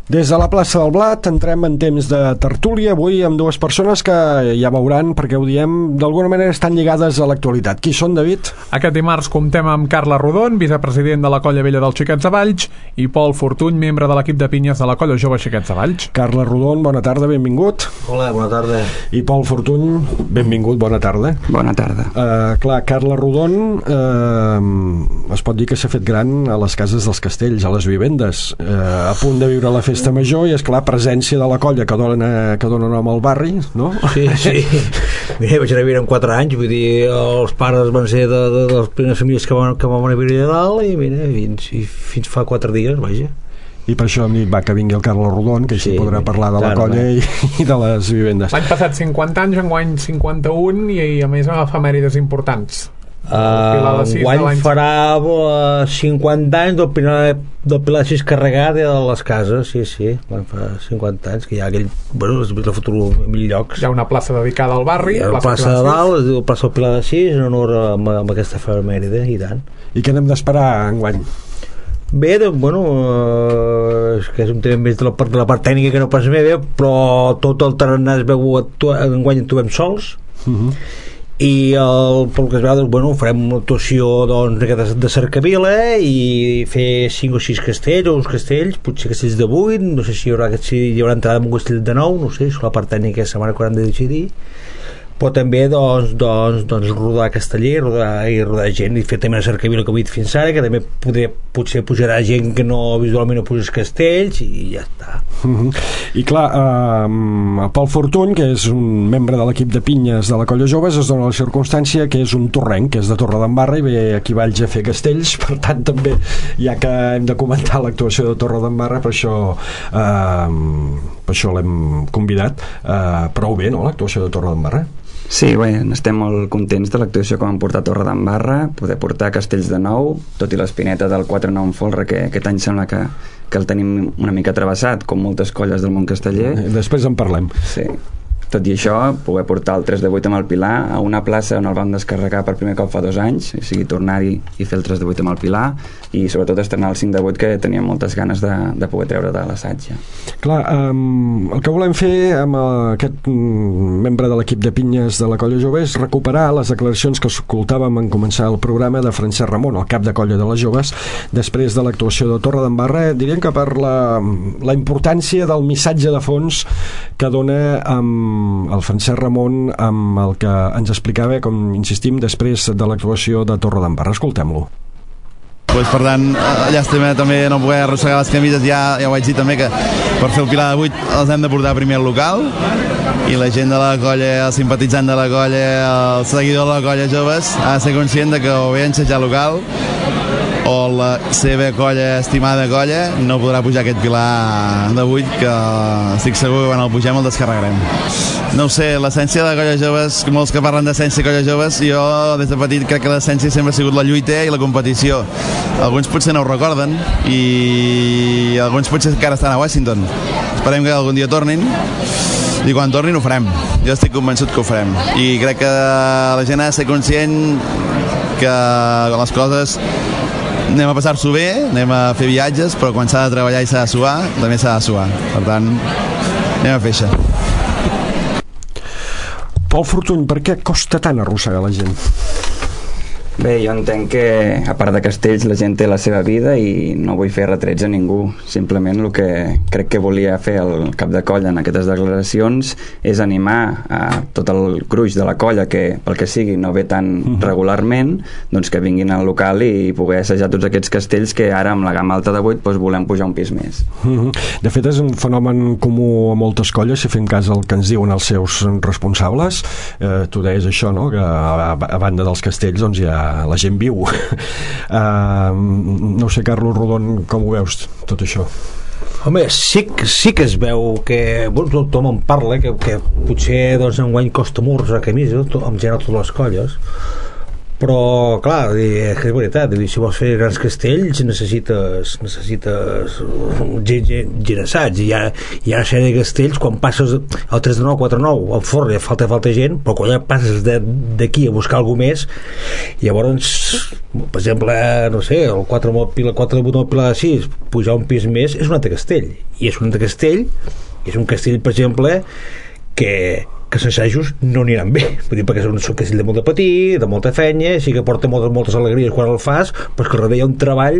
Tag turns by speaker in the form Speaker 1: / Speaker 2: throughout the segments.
Speaker 1: Des de la plaça del Blat entrem en temps de tertúlia, avui amb dues persones que ja veuran, perquè ho diem, d'alguna manera estan lligades a l'actualitat. Qui són, David?
Speaker 2: Aquest dimarts comptem amb Carla Rodon, vicepresident de la Colla Vella dels Xiquets de Valls, i Pol Fortuny, membre de l'equip de pinyes de la Colla Jove Xiquets de Valls.
Speaker 1: Carla Rodon, bona tarda, benvingut.
Speaker 3: Hola, bona tarda.
Speaker 1: I Pol Fortuny, benvingut, bona tarda.
Speaker 4: Bona tarda.
Speaker 1: Clar, Carla Rodon es pot dir que s'ha fet gran a les cases dels castells, a les vivendes, a punt de viure la festa major i, esclar, presència de la colla que dona nom al barri, no?
Speaker 3: Sí. Mira, vaig anar a viure amb 4 anys, vull dir, els pares van ser de les primeres famílies que van a viure de dalt i mira, fins fa 4 dies, vaja.
Speaker 1: I per això hem dit, que vingui el Carla Rodon, que així podrà parlar de la colla i de les vivendes.
Speaker 2: L'any passat 50 anys, enguany 51 i a més amb efemèrides importants.
Speaker 3: Enguany farà 50 anys del Pilar de 6 carregat de les cases, sí, van fa 50 anys que hi ha aquell, el futur en mil llocs.
Speaker 2: Hi ha una plaça dedicada al barri,
Speaker 3: la plaça de dalt, es diu plaça del Pilar de 6 en honor amb aquesta efemèride, i tant.
Speaker 1: I què n'hem d'esperar enguany?
Speaker 3: Bé, és que és un tema més de la part tècnica que no pas bé, però tot el tarannà es veu enguany en trobem sols. I pel que es veu, farem una actuació de cercavila i fer 5 o 6 castells o uns castells, potser castells de 8, no sé si hi haurà entrada en un castell de 9, no sé, és la part tècnica que setmana que hauran de decidir, però també rodar casteller, rodar gent i fer també la cercavila que he dit fins ara, que també potser pujarà gent que visualment no puja castells i ja està.
Speaker 1: I clar, Pol Fortuny, que és un membre de l'equip de pinyes de la Colla Joves, es dona la circumstància que és un torrenc, que és de Torredembarra i ve aquí a Valls a fer castells, per tant també, ja que hem de comentar l'actuació de Torredembarra, per això l'hem convidat. Prou bé, no?, l'actuació de Torredembarra.
Speaker 4: Sí, bé, estem molt contents de l'actuació que vam portar a Torredembarra, poder portar castells de nou, tot i l'espineta del 4-9 en folre, que aquest any sembla que el tenim una mica travessat, com moltes colles del món casteller.
Speaker 1: Després en parlem.
Speaker 4: Sí. Tot i això, poder portar el 3 de 8 amb el Pilar a una plaça on el vam descarregar per primer cop fa 2 anys, o sigui, tornar-hi i fer el 3 de 8 amb el Pilar, i sobretot estrenar el 5 de 8, que teníem moltes ganes de poder treure de l'assaig.
Speaker 1: Clar, el que volem fer amb aquest membre de l'equip de pinyes de la Colla Jove és recuperar les declaracions que escoltàvem en començar el programa de Francesc Ramon, el cap de colla de les joves, després de l'actuació de Torredembarra. Diríem que per la importància del missatge de fons que dona el Francesc Ramon, amb el que ens explicava, com insistim, després de l'actuació de Torredembarra. Escoltem-lo.
Speaker 5: Per tant, llàstima també no poder arrossegar les camises, ja ho vaig dir també, que per fer el Pilar de 8 els hem de portar primer al local, i la gent de la colla, el simpatitzant de la colla, el seguidor de la colla joves, ha de ser conscient de que o bé enxatjar local o la seva colla, estimada colla, no podrà pujar aquest Pilar de 8, que estic segur que quan el pugem el descarregarem. No ho sé, l'essència de la colla joves, molts que parlen d'essència de colla joves, jo des de petit crec que l'essència sempre ha sigut la lluita i la competició. Alguns potser no ho recorden i alguns potser encara estan a Washington. Esperem que algun dia tornin i quan tornin ho farem. Jo estic convençut que ho farem i crec que la gent ha de ser conscient que les coses anem a passar-s'ho bé, anem a fer viatges, però quan s'ha de treballar i s'ha de suar, també s'ha de suar. Per tant, anem a fer això.
Speaker 1: Pol Fortuny, per què costa tant arrossegar la gent?
Speaker 4: Bé, jo entenc que, a part de castells, la gent té la seva vida i no vull fer retrets a ningú. Simplement el que crec que volia fer el cap de colla en aquestes declaracions és animar a tot el gruix de la colla, que pel que sigui no ve tan regularment, doncs que vinguin al local i poder assajar tots aquests castells que ara amb la gamma alta de 8 doncs volem pujar un pis més.
Speaker 1: De fet, és un fenomen comú a moltes colles, si fem cas el que ens diuen els seus responsables. Tu deies això, no?, que a banda dels castells doncs hi ha la gent viu. No sé, Carlos Rodon, com ho veus tot això?
Speaker 3: Home, sí que es veu que tothom en parla que potser enguany costa molt a camisa en general totes les colles, però clar, és que és veritat, si vols fer grans castells necessites gent assaig, i hi ha una sèrie de castells quan passes el 3 de 9, 4 de 9 al forn ja falta gent, però quan ja passes d'aquí a buscar alguna més, llavors per exemple, no sé, el 4 de 8 al Pilar de 6, pujar un pis més és un altre castell, i és un altre castell, és un castell per exemple que els assajos no aniran bé, vull dir, perquè és un castell de molt de patir, de molta feina, sí que porta moltes alegries quan el fas, però que darrere hi ha un treball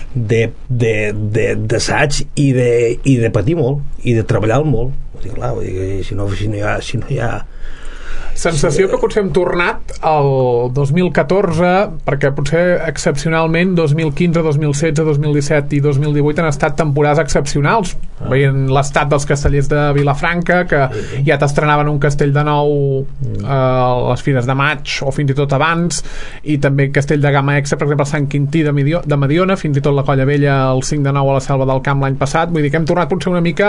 Speaker 3: d'assaig i de patir molt, i de treballar molt. Vull dir, clar, si no hi ha
Speaker 2: sensació que potser hem tornat al 2014, perquè potser excepcionalment 2015, 2016, 2017 i 2018 han estat temporades excepcionals, veient l'estat dels castellers de Vilafranca, que ja t'estrenaven un castell de nou a les fires de maig o fins i tot abans, i també castell de gamma extra, per exemple Sant Quintí de Mediona, fins i tot la Colla Vella el 5 de 9 a la Selva del Camp l'any passat. Vull dir que hem tornat potser una mica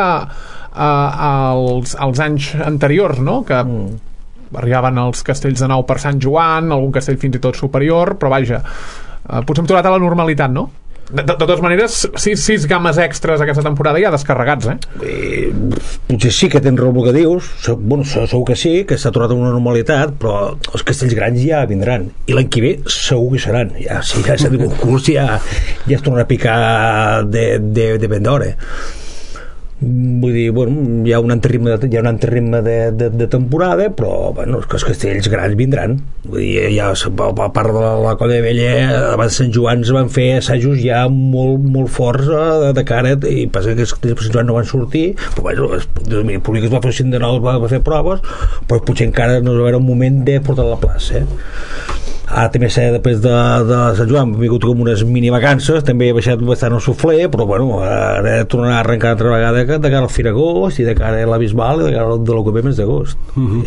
Speaker 2: als anys anteriors, no? Que arribaven els castells de nou per Sant Joan, algun castell fins i tot superior, però vaja, potser hem tornat a la normalitat, no? De totes maneres, 6 gammes extras aquesta temporada ja descarregats,
Speaker 3: potser sí que tens raó el que dius, segur que sí, que s'ha tornat a una normalitat, però els castells grans ja vindran, i l'any que ve segur que seran, si ja s'ha dit un curs ja es tornarà a picar de ben d'hora. Vull dir, bueno, hi ha un altre ritme de temporada, però bueno, els castells grans vindran. Vull dir, ja a part de la Colla Vella abans de Sant Joan es van fer assajos ja molt forts de cara, i passa que els castells per Sant Joan no van sortir, però bueno, el públic es va fer 5 de 9, va fer proves, però potser encara no va haver un moment de portar a la plaça, Ara també sé, després de Sant Joan hem vingut com unes mini vacances, també he baixat bastant el suflé, però bueno, ara tornarà a arrencar altra vegada de cara al Fira Agost i de cara a la Bisbal i de cara de l'Ocupé mes d'agost.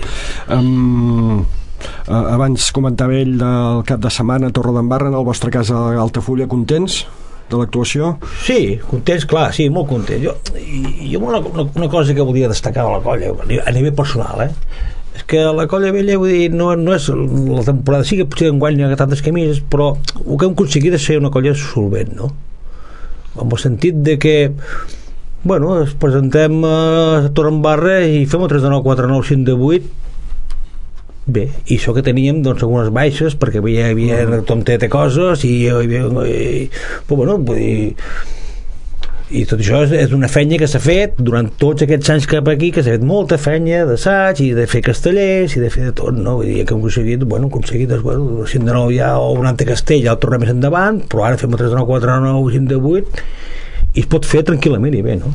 Speaker 1: Abans comentava ell del cap de setmana a Torredembarra, en el vostre cas a Altafulla, contents de l'actuació?
Speaker 3: Sí, contents, clar, sí, molt contents. Jo una cosa que volia destacar de la colla a nivell personal, és que la Colla Vella, vull dir, no és la temporada, sí que potser enguany hi ha tantes camises, però el que hem aconseguit és ser una colla solvent, no? En el sentit de que bueno, ens presentem a Torredembarra i fem el 3 de 9, 4 de 9, 5 de 8 bé, i això que teníem doncs algunes baixes perquè hi havia tothom té coses però bueno, vull dir, i tot això és una feina que s'ha fet durant tots aquests anys cap aquí, que s'ha fet molta feina d'assaig i de fer castellers i de fer de tot, no? Vull dir que hem aconseguit doncs, bueno, 5 de 9 ja o un altre castell ja el tornem més endavant, però ara fem el 3 de 9, 4 de 9, 5 de 8 i es pot fer tranquil·lament i bé, no?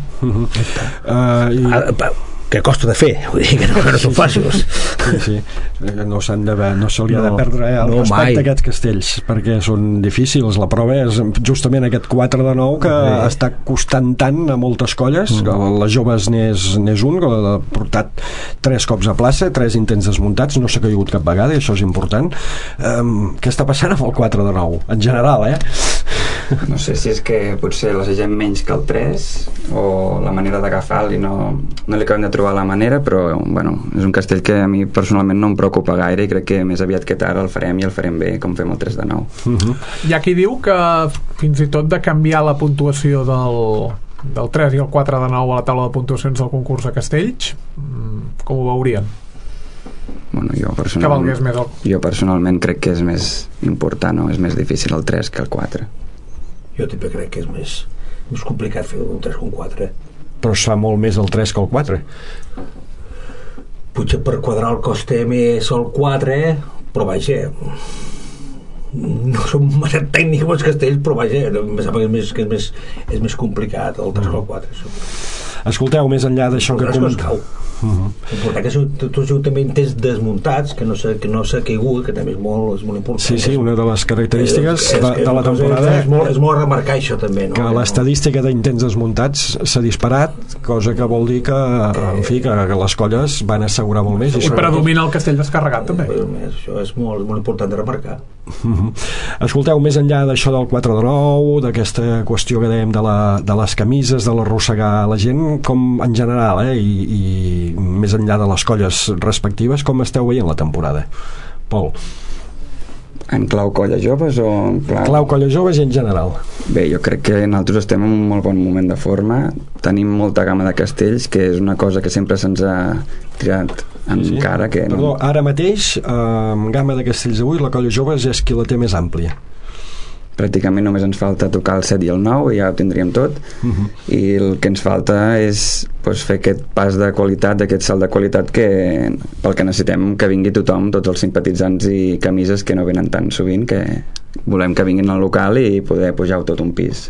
Speaker 3: Que costa de fer, vull dir que no són fàcils.
Speaker 1: Sí. No se li ha de perdre el respecte a aquests castells, perquè són difícils. La prova és justament aquest 4 de 9 que està costant tant a moltes colles. Les joves n'és un, que l'ha portat 3 cops a plaça, 3 intents desmuntats, no s'ha caigut cap vegada, i això és important. Què està passant amb el 4 de 9? En general,
Speaker 4: No sé si és que potser l'assagem menys que el 3 o la manera d'agafar-li no li acabem de trobar la manera, però bueno, és un castell que a mi personalment no em preocupa gaire i crec que més aviat que tard el farem i el farem bé, com fem el 3 de 9.
Speaker 2: Hi ha qui diu que fins i tot de canviar la puntuació del 3 i el 4 de 9 a la taula de puntuacions del concurs de castells, com ho veurien?
Speaker 4: Bueno, jo personalment crec que és més important, no? És més difícil el 3 que el 4.
Speaker 3: Jo també crec que és més complicat fer un 3 que un 4.
Speaker 1: Però es fa molt més el 3 que el 4.
Speaker 3: Potser per quadrar el costa més el 4, però vaja, no som massa tècnics els castells, però vaja, em sembla que és més complicat el 3 que el 4.
Speaker 1: Escolteu, més enllà d'això que
Speaker 3: important que tots juntament tens desmuntats, que no s'ha caigut, que també és molt important.
Speaker 1: Sí, una de les característiques de la temporada
Speaker 3: és molt remarcar això també, no?
Speaker 1: Que l'estadística d'intents desmuntats s'ha disparat, cosa que vol dir que en fi, que les colles van assegurar molt més
Speaker 2: i predomina el castell descarregat també.
Speaker 3: Això és molt important de remarcar.
Speaker 1: Escolteu, més enllà d'això del 4 de 9, d'aquesta qüestió que dèiem de les camises, de l'arrossegar la gent, com en general, i més enllà de les colles respectives, com esteu veient la temporada? Pol?
Speaker 4: En clau colla joves o en
Speaker 1: clau colla joves i en general?
Speaker 4: Bé, jo crec que nosaltres estem en un molt bon moment de forma, tenim molta gamma de castells, que és una cosa que sempre se'ns ha tirat en cara. Que
Speaker 1: Perdó, ara mateix, amb gamma de castells avui, la colla joves és qui la té més àmplia.
Speaker 4: Pràcticament només ens falta tocar el 7 i el 9 i ja ho tindríem tot. I el que ens falta és fer aquest pas de qualitat, aquest salt de qualitat pel que necessitem que vingui tothom, tots els simpatitzants i camises que no venen tan sovint, que volem que vinguin al local i poder pujar tot un pis.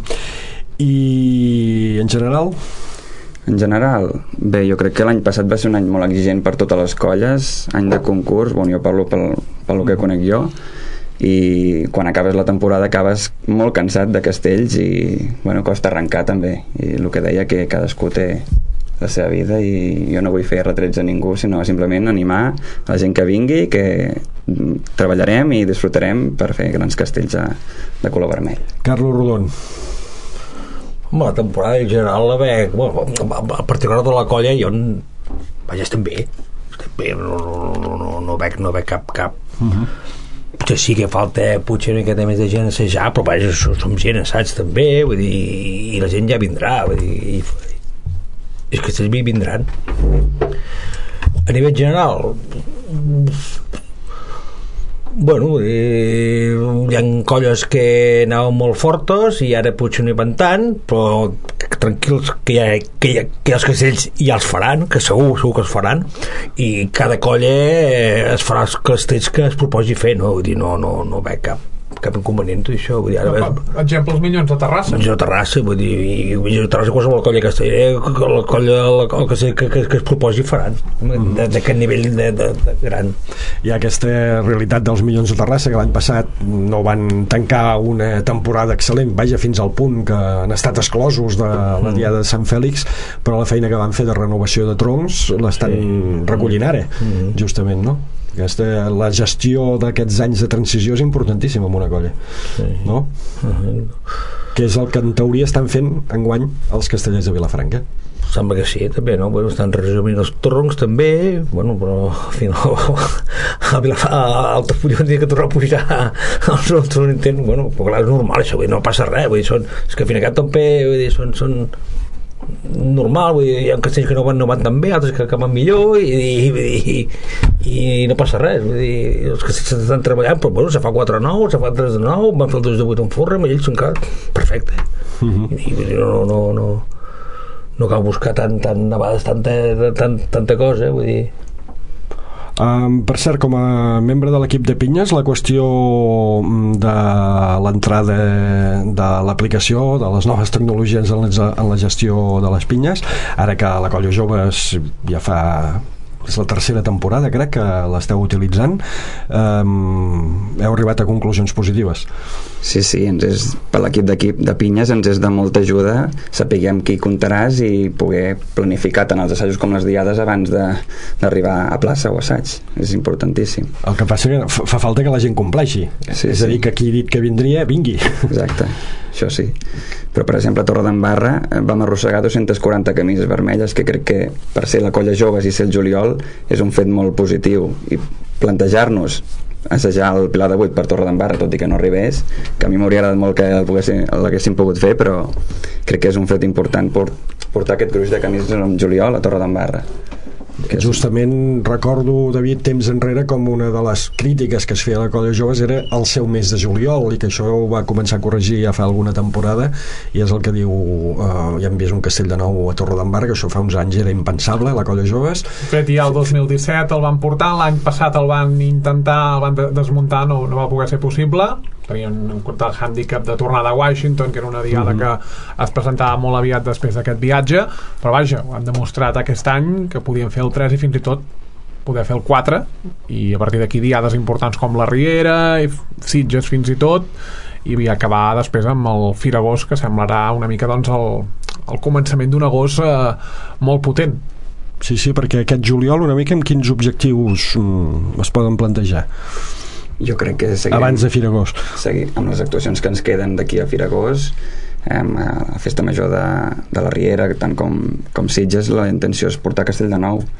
Speaker 1: I en general?
Speaker 4: En general, bé, jo crec que l'any passat va ser un any molt exigent per totes les colles, any de concurs, jo parlo pel que conec jo, i quan acabes la temporada acabes molt cansat de castells i costa arrencar també, i el que deia que cadascú té la seva vida i jo no vull fer retrets a ningú, sinó simplement animar la gent que vingui, que treballarem i disfrutarem per fer grans castells de color vermell.
Speaker 1: Carlos Rodon.
Speaker 3: La temporada en general a particular de la colla jo estem bé, no veig cap potser sí que falta potser una miqueta més de gent a assajar, però vaja, som gent assaig també, vull dir, i la gent ja vindrà, vull dir, és que aquests vindran. A nivell general, hi ha colles que anaven molt fortes i ara potser no hi van tant, però tranquils que els castells ja els faran, que segur que els faran, i cada colla es farà els castells que es proposi fer, no? Vull dir, no veig cap inconvenient això, vull dir,
Speaker 2: exemples Minyons de Terrassa.
Speaker 3: Minyons de Terrassa, vull dir, i Minyons de Terrassa qualsevol colla la colla que es proposi faran d'aquest nivell de gran.
Speaker 1: Hi ha aquesta realitat dels Minyons de Terrassa, que l'any passat no van tancar una temporada excel·lent, vaja, fins al punt que han estat exclosos de la Diada de Sant Fèlix, però la feina que van fer de renovació de troncs l'estan recollint ara, justament, no? La gestió d'aquests anys de transició és importantíssima en una colla, no? Que és el que en teoria estan fent enguany els castellers de Vilafranca.
Speaker 3: Sembla que sí, també, no? Estan resumint els troncs també, però al final a altres punyons que tornar a pujar els un intent, però clar, és normal això, no passa res, és que al final també són normal, vull dir, hi ha castells que no van tan bé, altres que van millor i no passa res, vull dir, els castells s'estan treballant, però se fa 4 9, se fa 3 9, van fer el 2 de 8 en forra, i ells són perfecte, i no cal buscar a vegades tanta cosa, vull dir.
Speaker 1: Per cert, com a membre de l'equip de pinyes, la qüestió de l'entrada de l'aplicació de les noves tecnologies en la gestió de les pinyes, ara que la colla joves ja fa és la tercera temporada, crec, que l'esteu utilitzant, heu arribat a conclusions positives.
Speaker 4: Sí, per l'equip de pinyes ens és de molta ajuda saber amb qui comptaràs i poder planificar tant els assajos com les diades abans d'arribar a plaça o assaig. És importantíssim.
Speaker 1: El que passa que fa falta que la gent compleixi. És a dir, que qui ha dit que vindria, vingui.
Speaker 4: Exacte, això sí. Però, per exemple, a Torredembarra vam arrossegar 240 camises vermelles, que crec que per ser la colla joves i ser el juliol és un fet molt positiu, i plantejar-nos assajar el Pilar de 8 per Torredembarra, tot i que no arribés, que a mi m'hauria agradat molt que l'haguéssim pogut fer, però crec que és un fet important portar aquest gruix de camises en juliol a Torredembarra.
Speaker 1: Justament recordo, David, temps enrere, com una de les crítiques que es feia a la colla joves era el seu mes de juliol, i que això ho va començar a corregir ja fa alguna temporada, i és el que diu, ja hem vist un castell de nou a Torredembarra, que això fa uns anys era impensable, la colla joves.
Speaker 2: De fet, ja el 2017 el van portar, l'any passat el van intentar, el van desmuntar, no va poder ser possible, tenien en compte el hàndicap de tornada a Washington, que era una diada que es presentava molt aviat després d'aquest viatge, però vaja, ho han demostrat aquest any que podien fer el 3 i fins i tot poder fer el 4, i a partir d'aquí diades importants com la Riera i Sitges fins i tot, i acabar després amb el Firagost, que semblarà una mica doncs el començament d'un agost molt potent.
Speaker 1: Sí, perquè aquest juliol una mica amb quins objectius es poden plantejar?
Speaker 4: Jo crec que
Speaker 1: abans de Firagost,
Speaker 4: seguir amb les actuacions que ens queden d'aquí a Firagost, a la festa major de la Riera, tant com Sitges, la intenció és portar Castell de Nou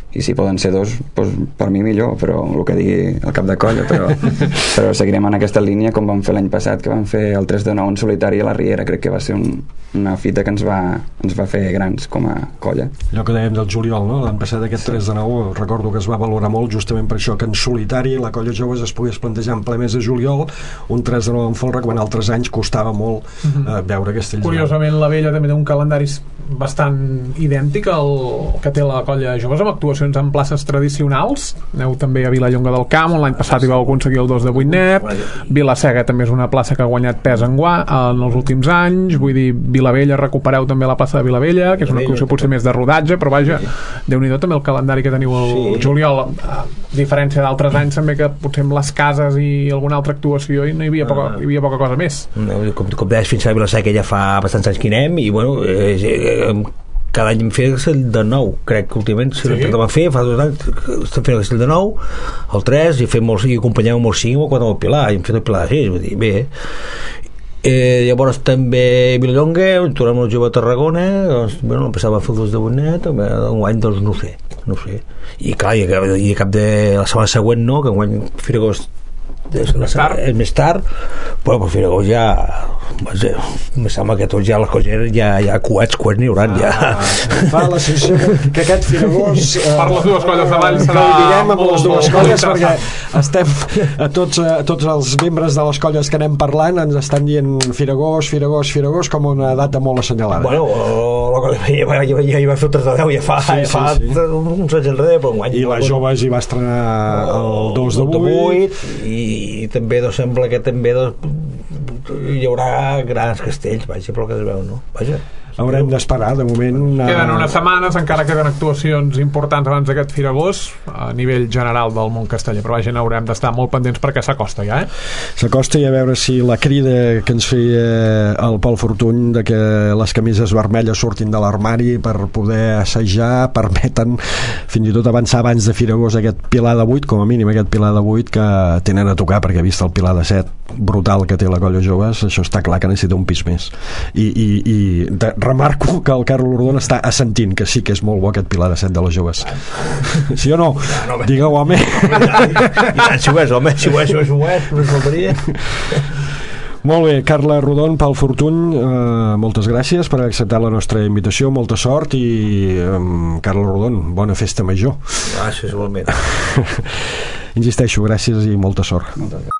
Speaker 4: i si poden ser 2, doncs per mi millor, però el que digui el cap de colla, però seguirem en aquesta línia com vam fer l'any passat, que vam fer el 3 de 9 en solitari a la Riera. Crec que va ser una fita que ens va fer grans com a colla.
Speaker 1: Allò que dèiem del juliol, no? L'any passat aquest 3 de 9 recordo que es va valorar molt justament per això, que en solitari la colla joves es pogués plantejar en ple mes de juliol un 3 de 9 en folre, quan altres anys costava molt veure Castells.
Speaker 2: Curiosament la Vella també té un calendari bastant idèntic al que té la colla joves, amb actuacions en places tradicionals. Aneu també a Vilallonga del Camp, on l'any passat hi vau aconseguir el 2 de 8 net. Vilasega també és una plaça que ha guanyat pes en els últims anys. Vull dir, Vilavella, recupereu també la plaça de Vilavella, que és una actuació potser més de rodatge, però vaja, Déu-n'hi-do també el calendari que teniu el juliol, a diferència d'altres anys també, que potser amb les cases i alguna altra actuació no hi havia poca cosa més.
Speaker 3: Com deies, fins a Vilaseca ja fa bastants anys que anem, i bueno, cada any em feia el de 9, crec que últimament vam fer, fa 2 anys estem fent el de 9, el 3, i acompanyem amb el 5 o 4 amb el Pilar, i hem fet el Pilar de 6, vull dir, bé. Llavors també Vilallonga, tornem al Jove a Tarragona, doncs, bueno, passava a fer el 2 de 8 net, enguany doncs no sé, i clar, i cap de la setmana següent no, que enguany Firagós és més tard, però per Firagós ja em sembla que tots ja les coses ja coets n'hi hauran ja.
Speaker 1: Fa la sensació que aquest Firagós
Speaker 2: per les dues colles de l'any serà
Speaker 1: diguem amb les dues colles, perquè estem a tots els membres de les colles que anem parlant ens estan dient Firagós com una data molt assenyalada.
Speaker 3: Bueno, ja hi va fer el 3 de 10 ja fa uns anys enrere, però enguany
Speaker 1: i les joves hi va estrenar el 2 de 8
Speaker 3: i també sembla que també hi haurà grans castells, vaja, pel que es veu, no? Vaja.
Speaker 1: Haurem d'esperar, de moment
Speaker 2: queden unes setmanes, encara queden actuacions importants abans d'aquest Firagós a nivell general del món casteller, però vaja, haurem d'estar molt pendents perquè s'acosta ja,
Speaker 1: s'acosta, i a veure si la crida que ens feia el Pol Fortuny de que les camises vermelles surtin de l'armari per poder assajar permeten fins i tot avançar abans de Firagós aquest Pilar de 8, com a mínim aquest Pilar de 8 que tenen a tocar, perquè vist el Pilar de 7 brutal que té la colla joves, això està clar que necessita un pis més, i remarco que el Carlos Rodon està assentint que sí que és molt bo aquest Pilar de 7 de les joves. Sí o no? Digueu, home.
Speaker 3: Si ho és, no faltaria.
Speaker 1: Molt bé, Carla Rodon, Pol Fortuny, moltes gràcies per haver acceptat la nostra invitació, molta sort, i Carla Rodon, bona festa major.
Speaker 3: Gràcies, igualment.
Speaker 1: Insisteixo, gràcies i molta sort.